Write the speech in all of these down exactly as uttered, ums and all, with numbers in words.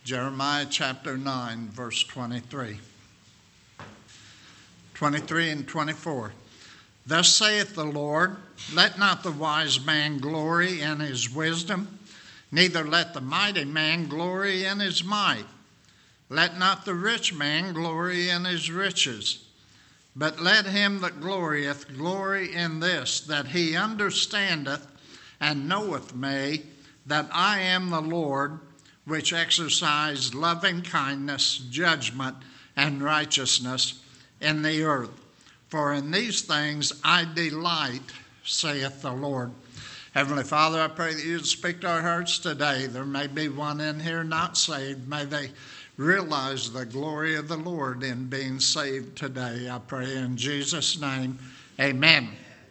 Jeremiah chapter nine, verse twenty-three. twenty-three and twenty-four. Thus saith the Lord, let not the wise man glory in his wisdom, neither let the mighty man glory in his might. Let not the rich man glory in his riches, but let him that glorieth glory in this, that he understandeth and knoweth me, that I am the Lord, which exercise loving kindness, judgment, and righteousness in the earth. For in these things I delight, saith the Lord. Heavenly Father, I pray that you would speak to our hearts today. There may be one in here not saved. May they realize the glory of the Lord in being saved today. I pray in Jesus' name, amen.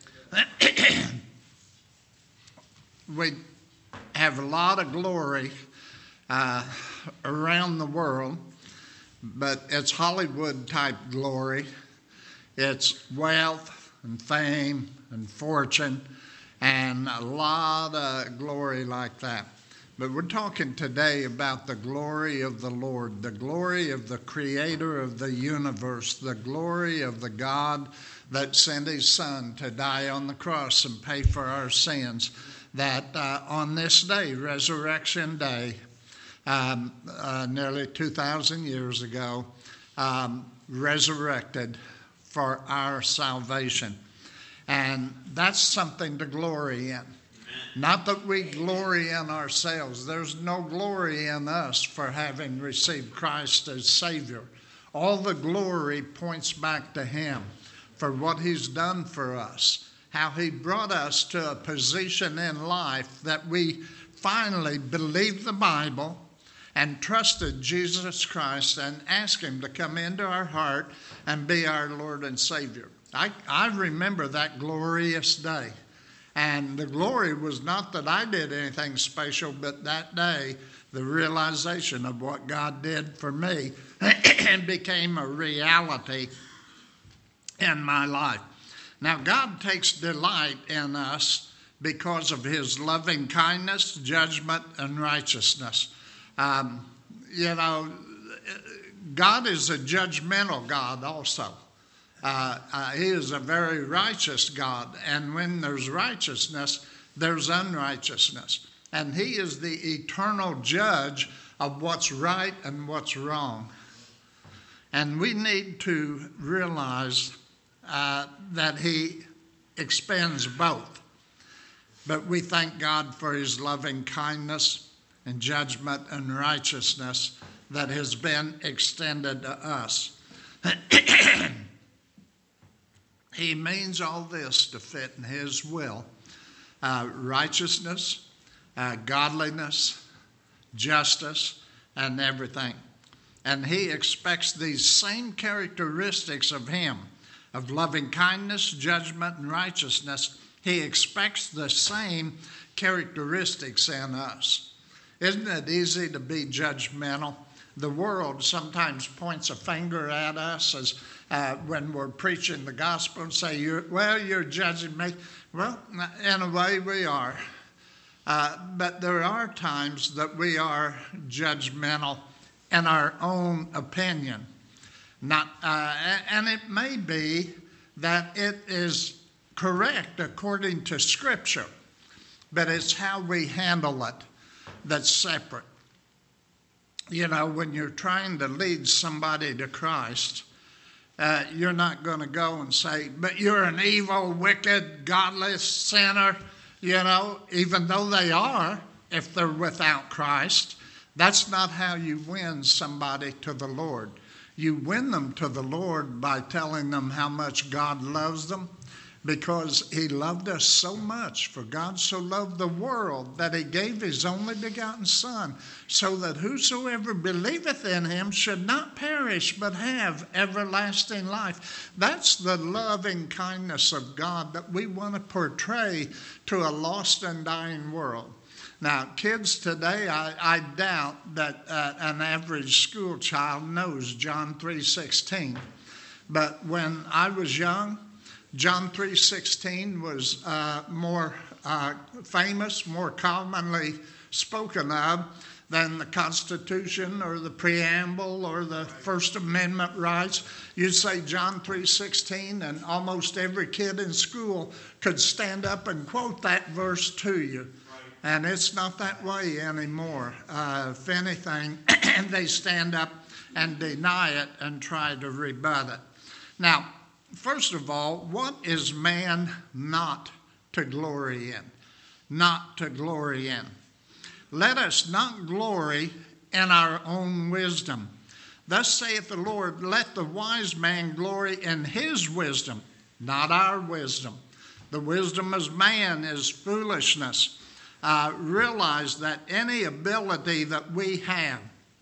We have a lot of glory uh, around the world, but it's Hollywood-type glory. It's wealth and fame and fortune and a lot of glory like that. But we're talking today about the glory of the Lord, the glory of the Creator of the universe, the glory of the God that sent His Son to die on the cross and pay for our sins, that uh, on this day, Resurrection Day, um, uh, nearly two thousand years ago, um, resurrected for our salvation. And that's something to glory in. Not that we glory in ourselves. There's no glory in us for having received Christ as Savior. All the glory points back to Him for what He's done for us, how He brought us to a position in life that we finally believed the Bible and trusted Jesus Christ and asked Him to come into our heart and be our Lord and Savior. I, I remember that glorious day. And the glory was not that I did anything special, but that day, the realization of what God did for me became a reality in my life. Now, God takes delight in us because of His loving kindness, judgment, and righteousness. Um, you know, God is a judgmental God also. Uh, uh, he is a very righteous God, and when there's righteousness, there's unrighteousness. And He is the eternal judge of what's right and what's wrong. And we need to realize uh, that He expends both. But we thank God for His loving kindness and judgment and righteousness that has been extended to us. He means all this to fit in His will. Uh, righteousness, uh, godliness, justice, and everything. And He expects these same characteristics of Him, of loving kindness, judgment, and righteousness. He expects the same characteristics in us. Isn't it easy to be judgmental? The world sometimes points a finger at us as uh, when we're preaching the gospel and say, you're, well, you're judging me. Well, in a way we are. Uh, but there are times that we are judgmental in our own opinion. Not, uh, and it may be that it is correct according to Scripture, but it's how we handle it that's separate. You know, when you're trying to lead somebody to Christ, uh, you're not going to go and say, but you're an evil, wicked, godless sinner, you know, even though they are, if they're without Christ. That's not how you win somebody to the Lord. You win them to the Lord by telling them how much God loves them, because He loved us so much. For God so loved the world that He gave His only begotten Son, so that whosoever believeth in Him should not perish, but have everlasting life. That's the loving kindness of God that we want to portray to a lost and dying world. Now, kids today, I, I doubt that uh, an average school child knows John three sixteen. But when I was young, John three sixteen was uh, more uh, famous, more commonly spoken of than the Constitution or the preamble or the First Amendment rights. You say John three sixteen, and almost every kid in school could stand up and quote that verse to you. And it's not that way anymore. Uh, if anything, they stand up and deny it and try to rebut it. Now, first of all, what is man not to glory in? Not to glory in. Let us not glory in our own wisdom. Thus saith the Lord, let the wise man glory in his wisdom, not our wisdom. The wisdom of man is foolishness. Uh, realize that any ability that we have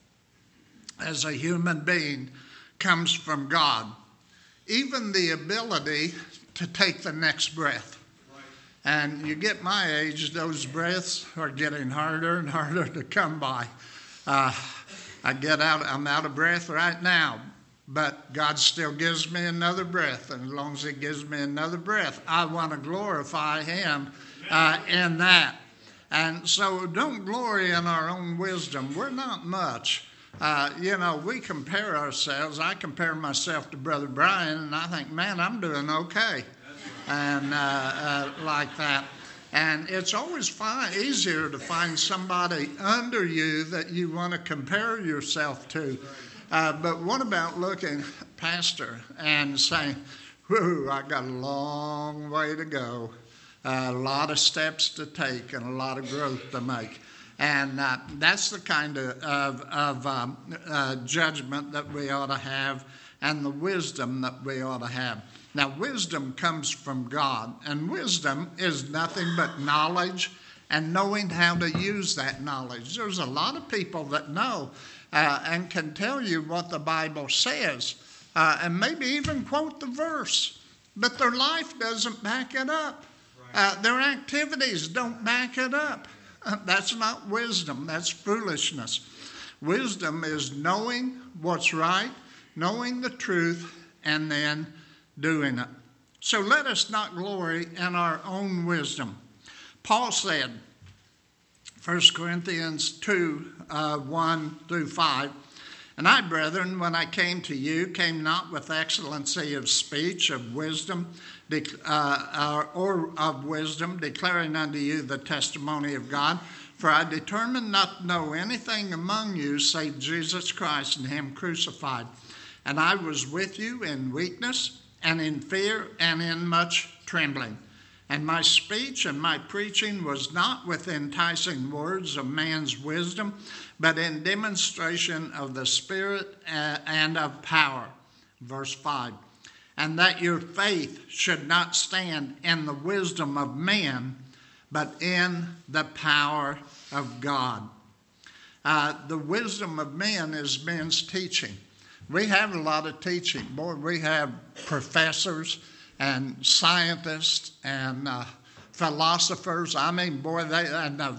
as a human being comes from God. Even the ability to take the next breath. And you get my age, those breaths are getting harder and harder to come by. Uh, I get out, I'm out of breath right now, but God still gives me another breath. And as long as he gives me another breath, I want to glorify him uh, in that. And so don't glory in our own wisdom. We're not much. Uh, you know, we compare ourselves. I compare myself to Brother Brian, and I think, man, I'm doing okay. And uh, uh, like that. And it's always fine, easier to find somebody under you that you want to compare yourself to. Uh, but what about looking, Pastor, and saying, whoo, I got a long way to go. Uh, a lot of steps to take and a lot of growth to make. And uh, that's the kind of, of, of um, uh, judgment that we ought to have and the wisdom that we ought to have. Now, wisdom comes from God, and wisdom is nothing but knowledge and knowing how to use that knowledge. There's a lot of people that know uh, and can tell you what the Bible says uh, and maybe even quote the verse, but their life doesn't back it up. Uh, their activities don't back it up. Uh, that's not wisdom. That's foolishness. Wisdom is knowing what's right, knowing the truth, and then doing it. So let us not glory in our own wisdom. Paul said, First Corinthians two, uh, one through five, and I, brethren, when I came to you, came not with excellency of speech, of wisdom, Uh, or of wisdom, declaring unto you the testimony of God. For I determined not to know anything among you save Jesus Christ and him crucified. And I was with you in weakness and in fear and in much trembling. And my speech and my preaching was not with enticing words of man's wisdom, but in demonstration of the Spirit and of power. Verse five. And that your faith should not stand in the wisdom of men, but in the power of God. Uh, the wisdom of men is men's teaching. We have a lot of teaching. Boy, we have professors and scientists and uh, philosophers. I mean, boy, they, and the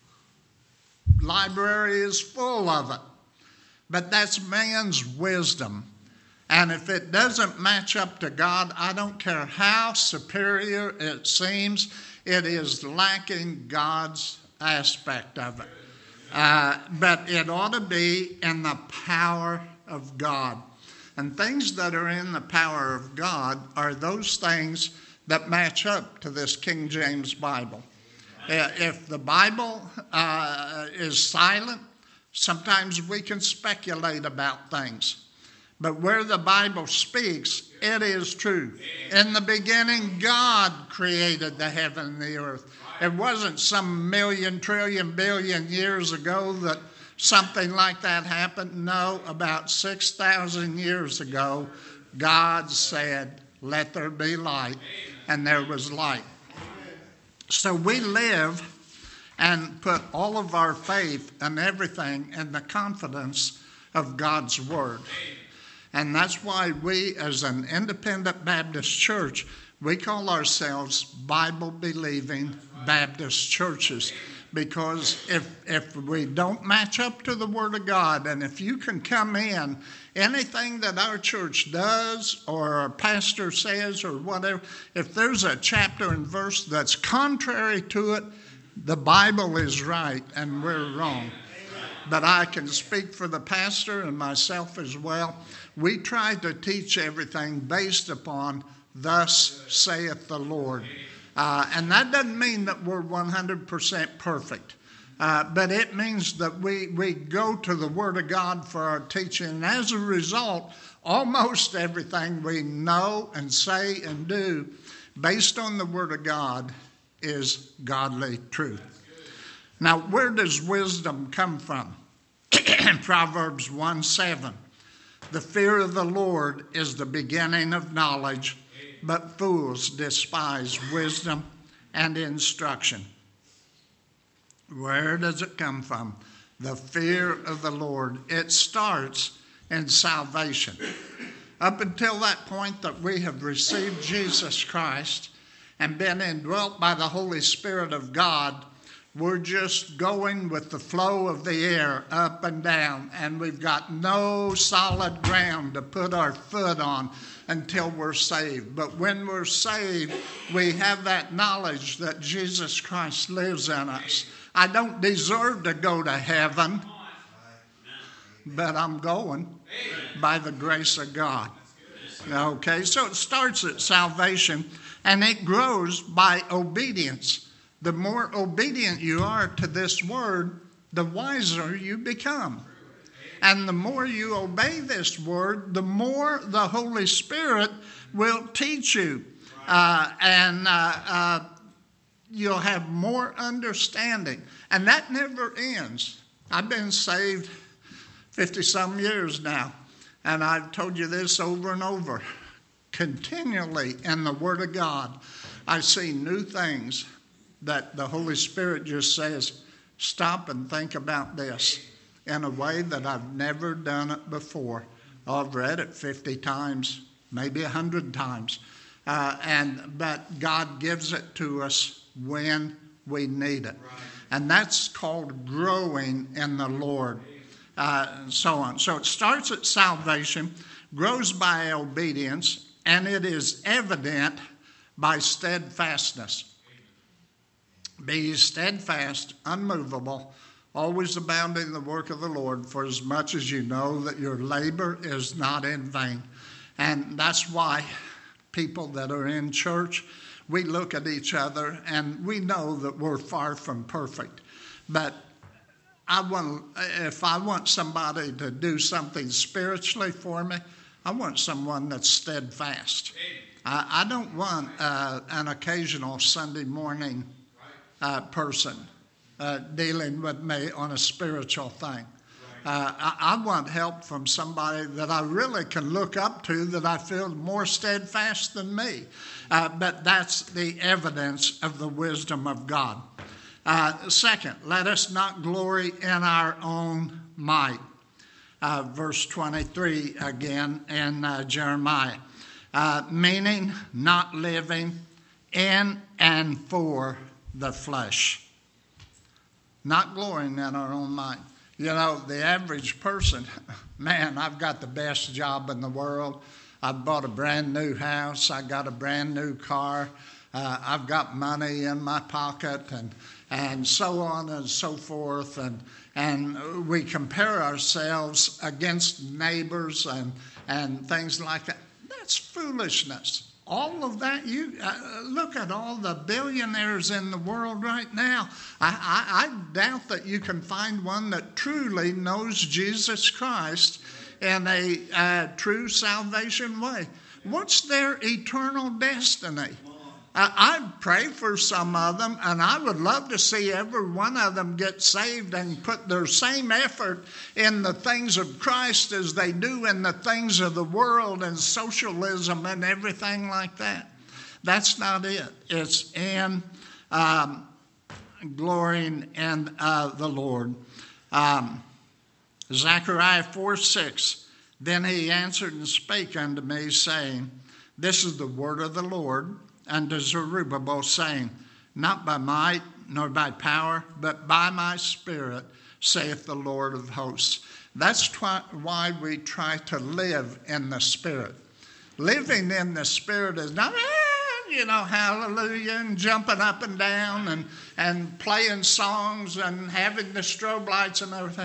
library is full of it. But that's man's wisdom. And if it doesn't match up to God, I don't care how superior it seems, it is lacking God's aspect of it. Uh, but it ought to be in the power of God. And things that are in the power of God are those things that match up to this King James Bible. Uh, if the Bible uh, is silent, sometimes we can speculate about things. But where the Bible speaks, it is true. In the beginning, God created the heaven and the earth. It wasn't some million, trillion, billion years ago that something like that happened. No, about six thousand years ago, God said, let there be light, and there was light. So we live and put all of our faith and everything in the confidence of God's Word. And that's why we, as an independent Baptist church, we call ourselves Bible-believing Baptist churches. Because if if we don't match up to the Word of God, and if you can come in, anything that our church does or our pastor says or whatever, if there's a chapter and verse that's contrary to it, the Bible is right and we're wrong. but I can speak for the pastor and myself as well. We try to teach everything based upon thus saith the Lord. Uh, and that doesn't mean that we're one hundred percent perfect. Uh, but it means that we, we go to the Word of God for our teaching. And as a result, almost everything we know and say and do based on the Word of God is godly truth. Now, where does wisdom come from? Proverbs one seven. The fear of the Lord is the beginning of knowledge, but fools despise wisdom and instruction. Where does it come from? The fear of the Lord. It starts in salvation. Up until that point that we have received Jesus Christ and been indwelt by the Holy Spirit of God, we're just going with the flow of the air up and down, and we've got no solid ground to put our foot on until we're saved. But when we're saved, we have that knowledge that Jesus Christ lives in us. I don't deserve to go to heaven, but I'm going by the grace of God. Okay, so it starts at salvation, and it grows by obedience. The more obedient you are to this word, the wiser you become. And the more you obey this word, the more the Holy Spirit will teach you. Uh, and uh, uh, you'll have more understanding. And that never ends. I've been saved fifty-some years now. And I've told you this over and over. Continually in the Word of God, I see new things that the Holy Spirit just says, stop and think about this in a way that I've never done it before. I've read it fifty times, maybe one hundred times. Uh, and but God gives it to us when we need it. Right. And that's called growing in the Lord. Uh, and so on. So it starts at salvation, grows by obedience, and it is evident by steadfastness. Be steadfast, unmovable, always abounding in the work of the Lord, for as much as you know that your labor is not in vain. And that's why people that are in church, we look at each other and we know that we're far from perfect. But I want, if I want somebody to do something spiritually for me, I want someone that's steadfast. I, I don't want uh, an occasional Sunday morning uh, person uh, dealing with me on a spiritual thing. Uh, I, I want help from somebody that I really can look up to, that I feel more steadfast than me. Uh, but that's the evidence of the wisdom of God. Uh, second, let us not glory in our own might. Uh, verse twenty-three again in uh, Jeremiah. Uh, meaning not living in and for the flesh. Not glorying in our own might. You know, the average person, man, I've got the best job in the world. I bought a brand new house. I got a brand new car. Uh, I've got money in my pocket, and and so on and so forth. And and we compare ourselves against neighbors and, and things like that. That's foolishness. All of that, you uh, look at all the billionaires in the world right now. I, I, I doubt that you can find one that truly knows Jesus Christ in a uh, true salvation way. What's their eternal destiny? Uh, I pray for some of them, and I would love to see every one of them get saved and put their same effort in the things of Christ as they do in the things of the world and socialism and everything like that. That's not it. It's in um, glorying in uh, the Lord. Um, Zechariah four six, then he answered and spake unto me, saying, this is the word of the Lord unto Zerubbabel, saying, not by might nor by power, but by my Spirit, saith the Lord of hosts. That's twi- why we try to live in the Spirit. Living in the Spirit is not, eh, you know, hallelujah, and jumping up and down and, and playing songs and having the strobe lights and everything.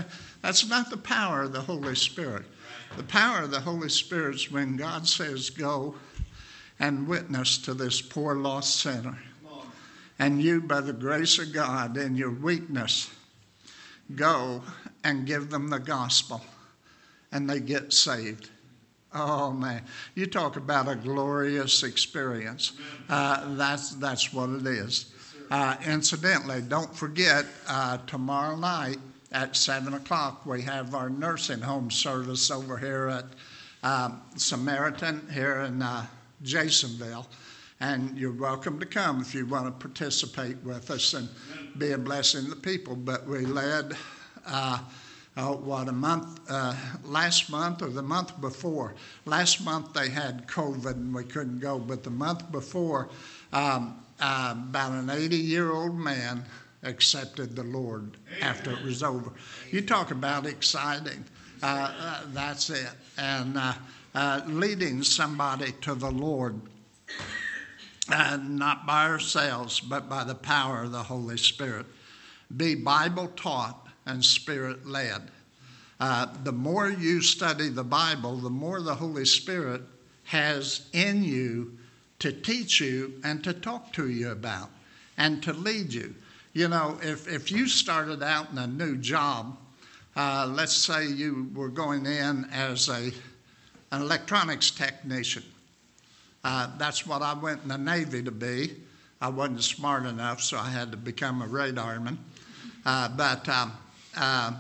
That's not the power of the Holy Spirit. The power of the Holy Spirit is when God says, go and witness to this poor lost sinner. And you, by the grace of God, in your weakness, go and give them the gospel, and they get saved. Oh, man. You talk about a glorious experience. Uh, that's, that's what it is. Uh, incidentally, don't forget, uh, tomorrow night at seven o'clock, we have our nursing home service over here at uh, Samaritan here in uh, Jasonville. And you're welcome to come if you want to participate with us and be a blessing to the people. But we led... Uh, Oh, what, a month, uh, last month or the month before. Last month they had COVID and we couldn't go, but the month before, um, uh, about an eighty-year-old man accepted the Lord after it was over. You talk about exciting. Uh, uh, that's it. And uh, uh, leading somebody to the Lord, uh, not by ourselves, but by the power of the Holy Spirit. Be Bible taught and Spirit-led. Uh, the more you study the Bible, the more the Holy Spirit has in you to teach you and to talk to you about and to lead you. You know, if, if you started out in a new job, uh, let's say you were going in as a, an electronics technician. Uh, that's what I went in the Navy to be. I wasn't smart enough, so I had to become a radarman. Uh, but... Um, Uh,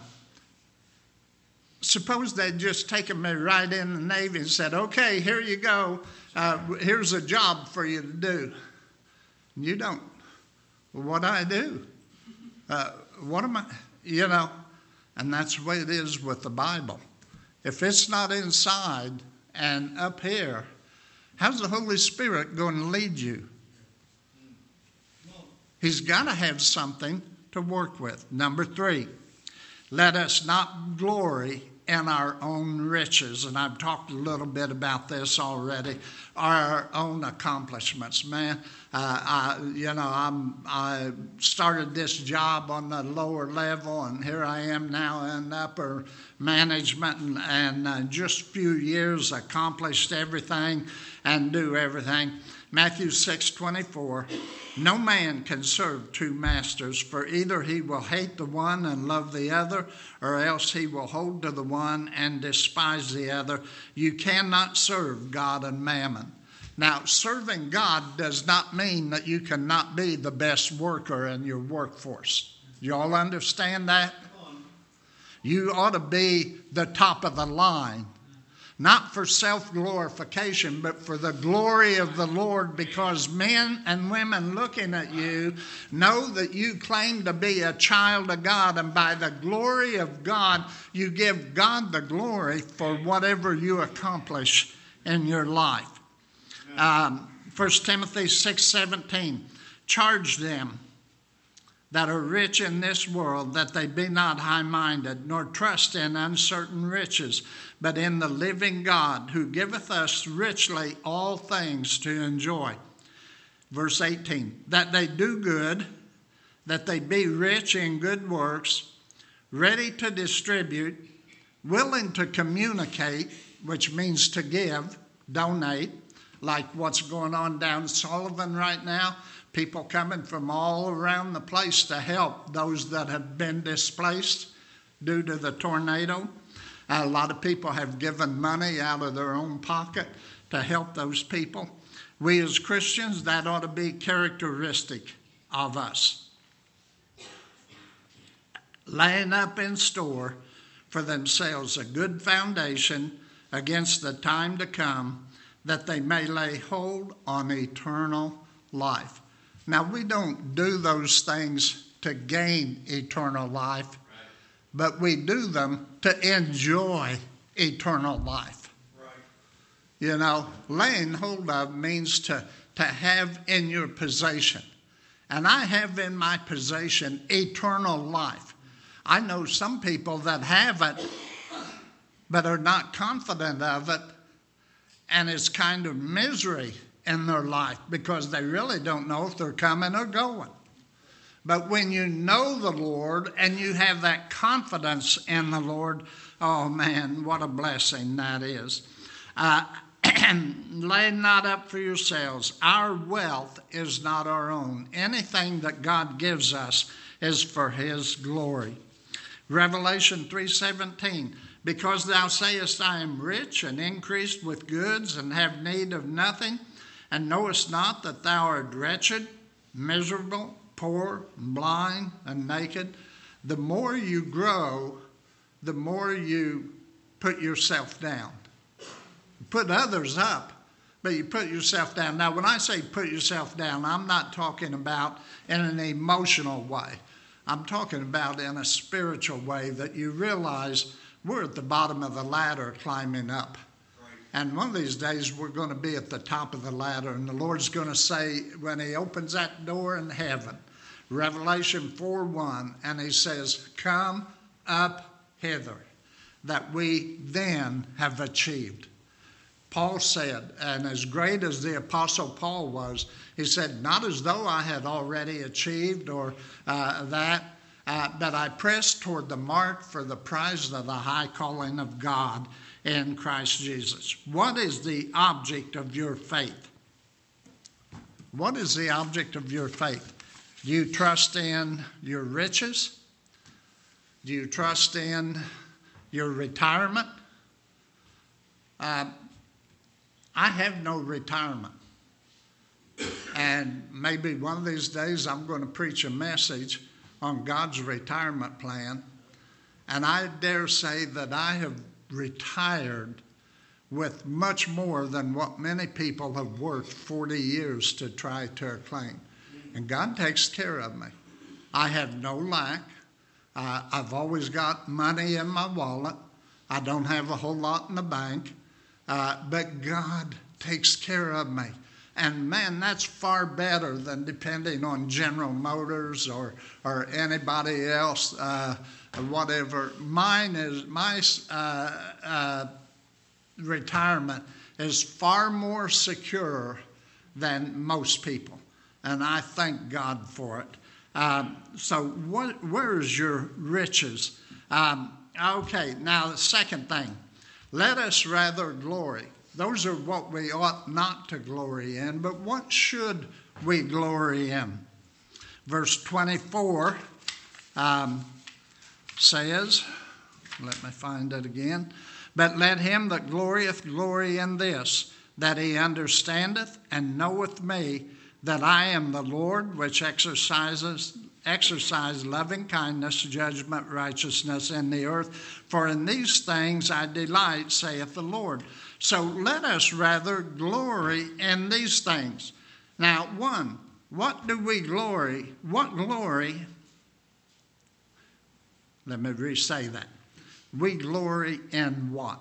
suppose they'd just taken me right in the Navy and said, okay, here you go. Uh, here's a job for you to do. And you don't. Well, what do I do? Uh, what am I, you know? And that's the way it is with the Bible. If it's not inside and up here, how's the Holy Spirit going to lead you? He's got to have something to work with. Number three. Let us not glory in our own riches. And I've talked a little bit about this already. Our own accomplishments, man. Uh, I, you know, I'm, I started this job on the lower level, and here I am now in upper management, and, and uh, just a few years accomplished everything and do everything. Matthew six twenty-four, no man can serve two masters, for either he will hate the one and love the other, or else he will hold to the one and despise the other. You cannot serve God and mammon. Now, serving God does not mean that you cannot be the best worker in your workforce. You all understand that? You ought to be the top of the line. Not for self-glorification, but for the glory of the Lord, because men and women looking at you know that you claim to be a child of God, and by the glory of God, you give God the glory for whatever you accomplish in your life. Um, First Timothy six seventeen, charge them that are rich in this world, that they be not high-minded, nor trust in uncertain riches, but in the living God, who giveth us richly all things to enjoy. Verse eighteen, that they do good, that they be rich in good works, ready to distribute, willing to communicate, which means to give, donate, like what's going on down Sullivan right now. People coming from all around the place to help those that have been displaced due to the tornado. A lot of people have given money out of their own pocket to help those people. We as Christians, that ought to be characteristic of us. Laying up in store for themselves a good foundation against the time to come, that they may lay hold on eternal life. Now, we don't do those things to gain eternal life, right, but we do them to enjoy eternal life. Right. You know, laying hold of means to, to have in your possession. And I have in my possession eternal life. I know some people that have it, but are not confident of it, and it's kind of misery in their life because they really don't know if they're coming or going. But when you know the Lord and you have that confidence in the Lord, oh man, what a blessing that is. Uh, lay not up for yourselves. Our wealth is not our own. Anything that God gives us is for his glory. Revelation three seventeen, because thou sayest, I am rich and increased with goods and have need of nothing, and knowest not that thou art wretched, miserable, poor, blind, and naked. The more you grow, the more you put yourself down. You put others up, but you put yourself down. Now, when I say put yourself down, I'm not talking about in an emotional way. I'm talking about in a spiritual way, that you realize we're at the bottom of the ladder climbing up. And one of these days we're going to be at the top of the ladder, and the Lord's going to say, when he opens that door in heaven, Revelation four one, and he says, come up hither, that we then have achieved. Paul said, and as great as the Apostle Paul was, he said, not as though I had already achieved or uh, that, uh, but I press toward the mark for the prize of the high calling of God in Christ Jesus. What is the object of your faith? What is the object of your faith? Do you trust in your riches? Do you trust in your retirement? Uh, I have no retirement. And maybe one of these days I'm going to preach a message on God's retirement plan. And I dare say that I have retired with much more than what many people have worked forty years to try to claim. And God takes care of me. I have no lack. Uh, I've always got money in my wallet. I don't have a whole lot in the bank. Uh, but God takes care of me. And man, that's far better than depending on General Motors or, or anybody else, uh, whatever. Mine is, my uh, uh, retirement is far more secure than most people. And I thank God for it. Um, so what, where is your riches? Um, okay, now the second thing. Let us rather glory. Those are what we ought not to glory in, but what should we glory in? Verse twenty-four um, says, let me find it again, but let him that glorieth glory in this, that he understandeth and knoweth me, that I am the Lord, which exercises exercise loving kindness, judgment, righteousness in the earth. For in these things I delight, saith the Lord. So let us rather glory in these things. Now, one, what do we glory? What glory? Let me re-say that. We glory in what?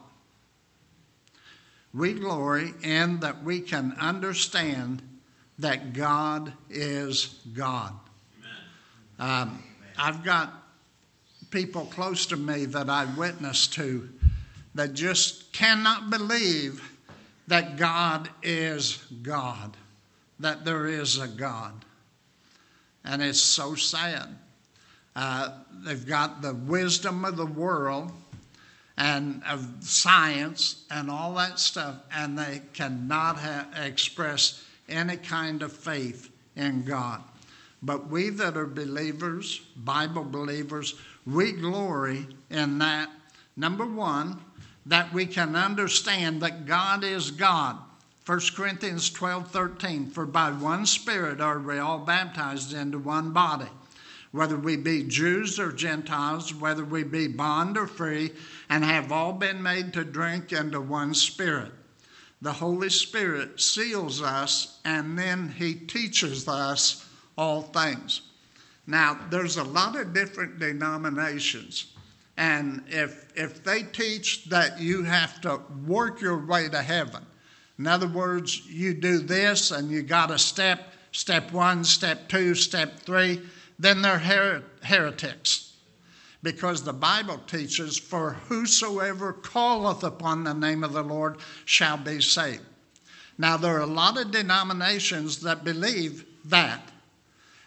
We glory in that we can understand that God is God. Um, I've got people close to me that I witness to that just cannot believe that God is God, that there is a God. And it's so sad. Uh, they've got the wisdom of the world and of science and all that stuff, and they cannot ha- express any kind of faith in God. But we that are believers, Bible believers, we glory in that, number one, that we can understand that God is God. First Corinthians twelve thirteen, for by one Spirit are we all baptized into one body, whether we be Jews or Gentiles, whether we be bond or free, and have all been made to drink into one Spirit. The Holy Spirit seals us, and then he teaches us all things. Now, there's a lot of different denominations, and if if they teach that you have to work your way to heaven, in other words, you do this and you got a step, step one, step two, step three, then they're her- heretics. Because the Bible teaches, for whosoever calleth upon the name of the Lord shall be saved. Now, there are a lot of denominations that believe that.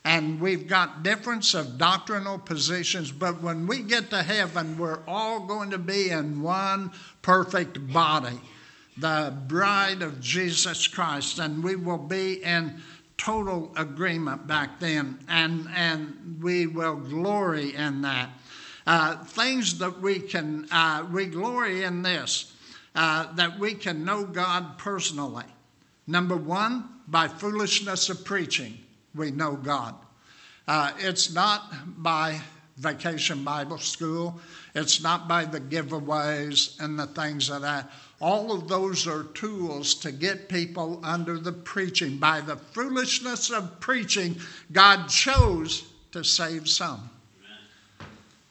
and we've got difference of doctrinal positions, but when we get to heaven, we're all going to be in one perfect body, the bride of Jesus Christ, and we will be in total agreement back then, and, and we will glory in that. Uh, things that we can, uh, we glory in this, uh, that we can know God personally. Number one, by foolishness of preaching, we know God. Uh, it's not by Vacation Bible School. It's not by the giveaways and the things of that. All of those are tools to get people under the preaching. By the foolishness of preaching, God chose to save some. Amen.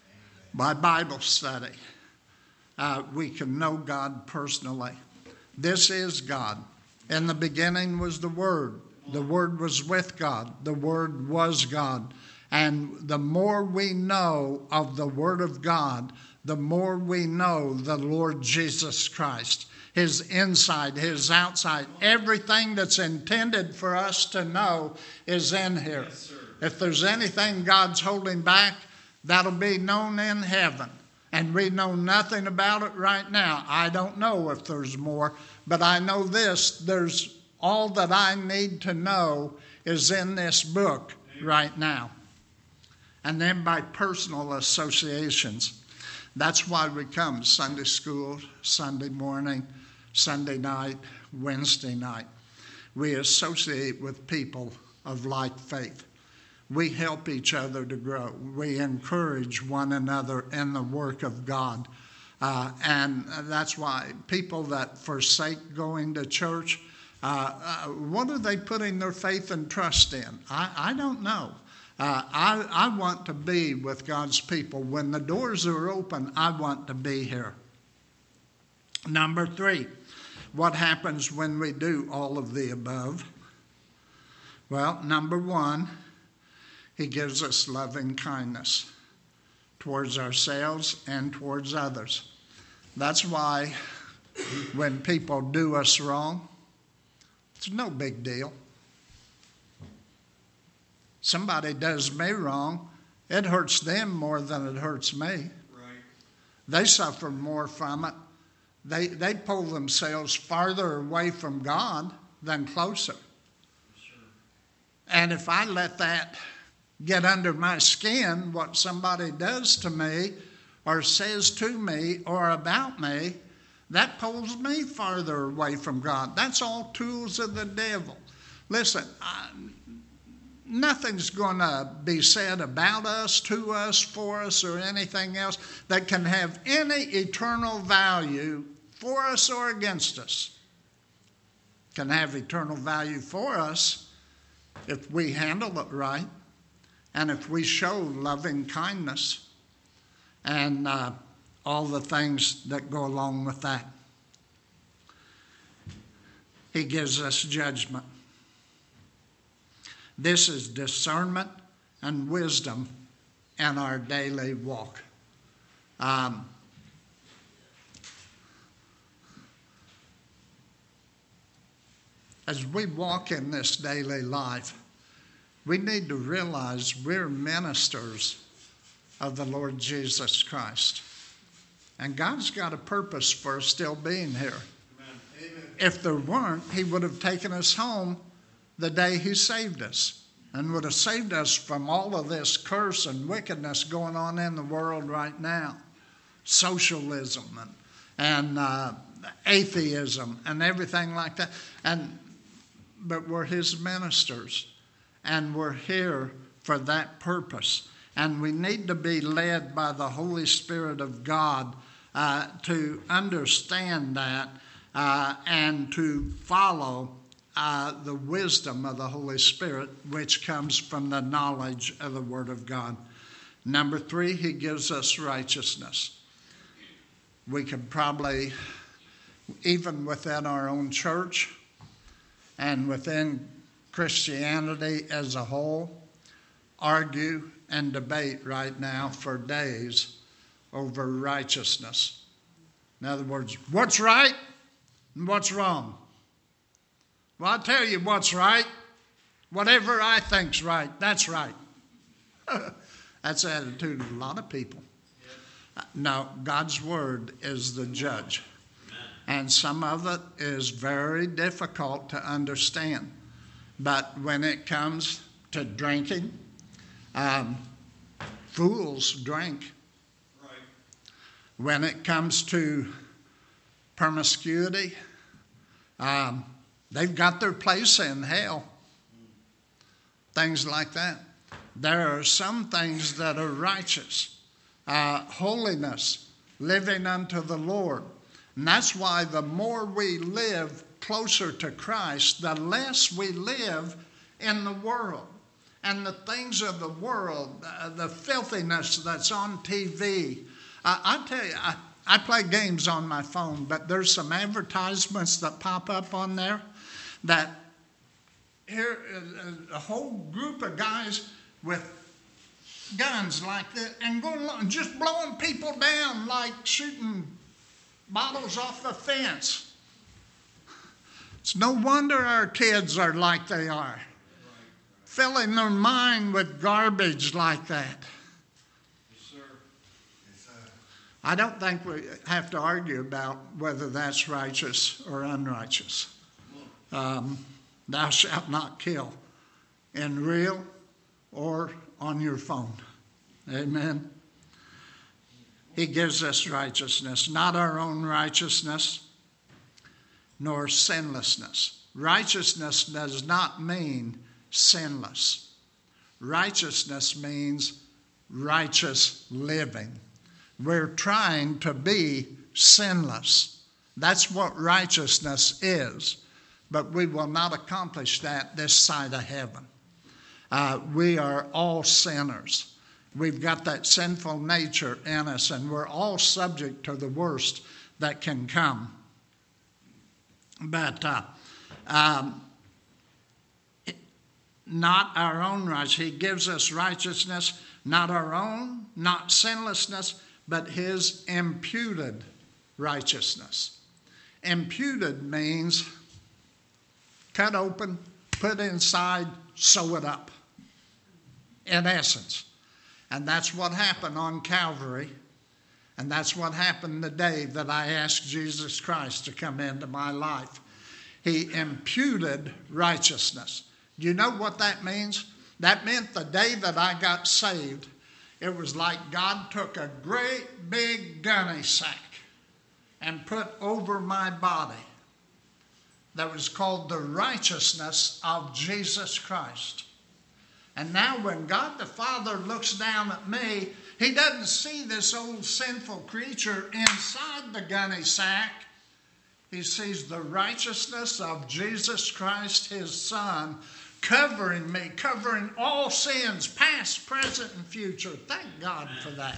By Bible study, uh, we can know God personally. This is God. In the beginning was the Word. The Word was with God. The Word was God. And the more we know of the Word of God, the more we know the Lord Jesus Christ. His inside, His outside, everything that's intended for us to know is in here. Yes, if there's anything God's holding back, that'll be known in heaven. And we know nothing about it right now. I don't know if there's more, but I know this, there's all that I need to know is in this book right now. And then by personal associations. That's why we come Sunday school, Sunday morning, Sunday night, Wednesday night. We associate with people of like faith. We help each other to grow. We encourage one another in the work of God. Uh, and that's why people that forsake going to church, uh, uh, what are they putting their faith and trust in? I, I don't know. Uh, I, I want to be with God's people. When the doors are open, I want to be here. Number three, what happens when we do all of the above? Well, number one, He gives us loving kindness towards ourselves and towards others. That's why when people do us wrong, it's no big deal. Somebody does me wrong, it hurts them more than it hurts me. Right. They suffer more from it. They, they pull themselves farther away from God than closer. Sure. And if I let that get under my skin, what somebody does to me or says to me or about me, that pulls me farther away from God. That's all tools of the devil. Listen, I, nothing's going to be said about us, to us, for us, or anything else that can have any eternal value for us or against us. Can have eternal value for us if we handle it right and if we show loving kindness and uh, all the things that go along with that. He gives us judgment. This is discernment and wisdom in our daily walk. Um, as we walk in this daily life, we need to realize we're ministers of the Lord Jesus Christ. And God's got a purpose for us still being here. Amen. If there weren't, He would have taken us home the day He saved us and would have saved us from all of this curse and wickedness going on in the world right now. Socialism and, and uh, atheism and everything like that. And but we're His ministers and we're here for that purpose. And we need to be led by the Holy Spirit of God uh, to understand that uh, and to follow uh, the wisdom of the Holy Spirit, which comes from the knowledge of the Word of God. Number three, He gives us righteousness. We could probably, even within our own church and within Christianity as a whole, argue and debate right now for days over righteousness. In other words, what's right and what's wrong? Well, I'll tell you what's right. Whatever I think's right, that's right. That's the attitude of a lot of people. No, God's word is the judge. And some of it is very difficult to understand. But when it comes to drinking, um, fools drink. Right. When it comes to promiscuity, um, they've got their place in hell. Things like that. There are some things that are righteous. Uh, holiness, living unto the Lord. And that's why the more we live closer to Christ, the less we live in the world. And the things of the world, uh, the filthiness that's on T V. Uh, I tell you, I, I play games on my phone, but there's some advertisements that pop up on there that here a whole group of guys with guns like that and going along, just blowing people down like shooting bottles off a fence. It's no wonder our kids are like they are, filling their mind with garbage like that. Yes, sir. Yes, sir. I don't think we have to argue about whether that's righteous or unrighteous. Um, thou shalt not kill, in real or on your phone. Amen. He gives us righteousness, not our own righteousness, nor sinlessness. Righteousness does not mean sinless. Righteousness means righteous living. We're trying to be sinless. That's what righteousness is. But we will not accomplish that this side of heaven. Uh, we are all sinners. We've got that sinful nature in us, and we're all subject to the worst that can come. But uh, um, it, not our own righteousness. He gives us righteousness, not our own, not sinlessness, but his imputed righteousness. Imputed means cut open, put inside, sew it up, in essence. And that's what happened on Calvary. And that's what happened the day that I asked Jesus Christ to come into my life. He imputed righteousness. Do you know what that means? That meant the day that I got saved, it was like God took a great big gunny sack and put over my body that was called the righteousness of Jesus Christ. And now when God the Father looks down at me, he doesn't see this old sinful creature inside the gunny sack. He sees the righteousness of Jesus Christ, his Son, covering me, covering all sins, past, present, and future. Thank God for that.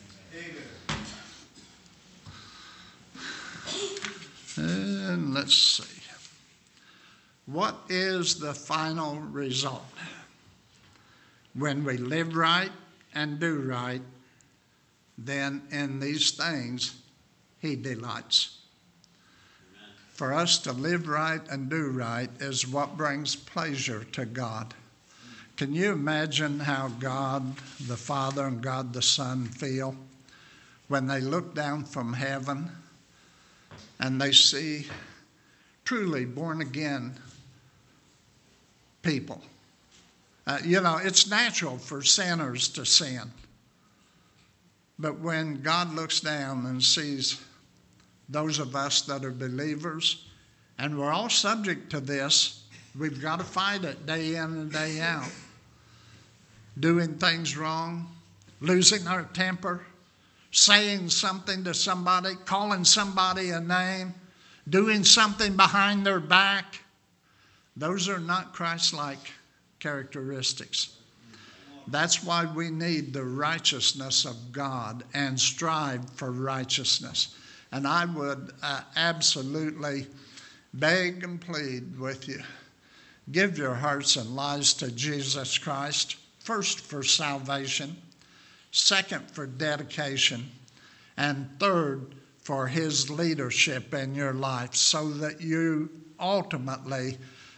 And let's see. What is the final result? When we live right and do right, then in these things he delights. Amen. For us to live right and do right is what brings pleasure to God. Can you imagine how God the Father and God the Son feel when they look down from heaven and they see truly born again people? Uh, you know, it's natural for sinners to sin. But when God looks down and sees those of us that are believers, and we're all subject to this, we've got to fight it day in and day out. Doing things wrong, losing our temper, saying something to somebody, calling somebody a name, doing something behind their back. Those are not Christ-like characteristics. That's why we need the righteousness of God and strive for righteousness. And I would uh, absolutely beg and plead with you. Give your hearts and lives to Jesus Christ, first for salvation, second for dedication, and third for his leadership in your life, so that you ultimately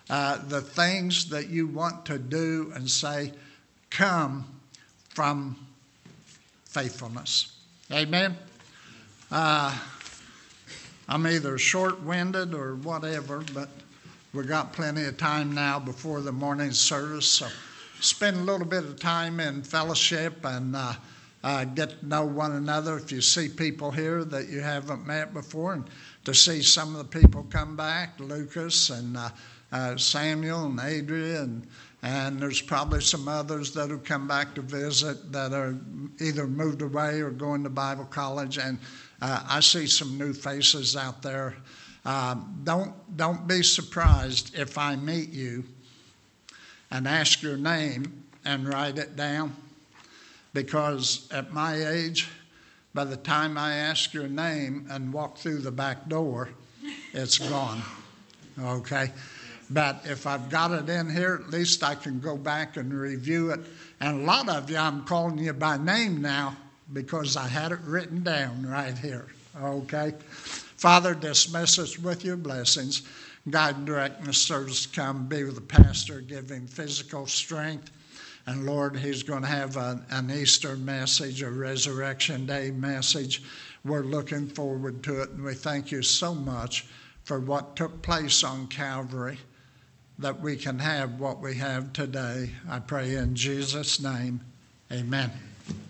uh, the things that you want to do and say come from faithfulness. Amen? Uh, I'm either short-winded or whatever, but we've got plenty of time now before the morning service, so spend a little bit of time in fellowship and uh, uh, get to know one another. If you see people here that you haven't met before, and to see some of the people come back, Lucas and uh, uh, Samuel and Adria, and, and there's probably some others that will come back to visit that are either moved away or going to Bible college, and uh, I see some new faces out there. Um, don't, don't be surprised if I meet you and ask your name and write it down, because at my age, by the time I ask your name and walk through the back door, it's gone, okay? But if I've got it in here, at least I can go back and review it. And a lot of you, I'm calling you by name now because I had it written down right here, okay? Father, dismiss us with your blessings. Guide and direct the service to come. Be with the pastor, give him physical strength. And Lord, he's going to have a, an Easter message, a Resurrection Day message. We're looking forward to it, and we thank you so much for what took place on Calvary, that we can have what we have today. I pray in Jesus' name, amen.